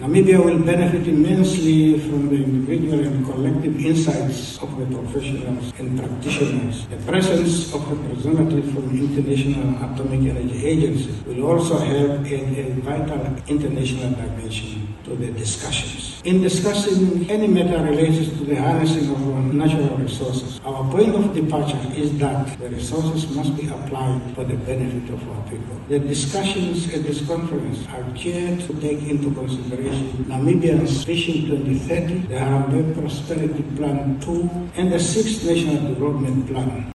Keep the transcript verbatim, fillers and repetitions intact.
Namibia will benefit immensely from the individual and collective insights of the professionals and practitioners. The presence of representatives from the International Atomic Energy Agency will also have a, a vital international dimension to the discussions. In discussing any matter related to the harnessing of our natural resources, our point of departure is that the resources must be applied for the benefit of our people. The discussions at this conference are geared to take into consideration Namibia's Vision twenty thirty, the Harambee Prosperity Plan two, and the Sixth National Development Plan.